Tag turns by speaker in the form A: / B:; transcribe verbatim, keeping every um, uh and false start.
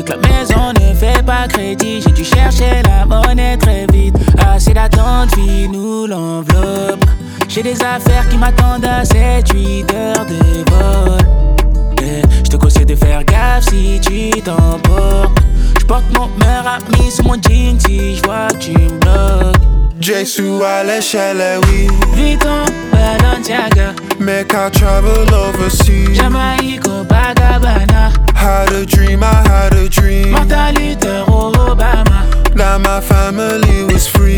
A: vu que la maison ne fait pas crédit, j'ai dû chercher la monnaie très vite. Assez d'attente, fille, nous l'enveloppe. J'ai des affaires qui m'attendent à sept huit heures de vol. Yeah. Je te conseille de faire gaffe si tu t'emportes. J'porte mon meilleur ami sous mon jean si j'vois que tu me bloques.
B: Jesu à l'échelle, oui.
A: Vuitton, Balenciaga,
B: Make I travel overseas.
A: Jamaïque, Copacabana.
B: Had a dream, I had a dream.
A: Martin Luther, Obama.
B: That my family was free.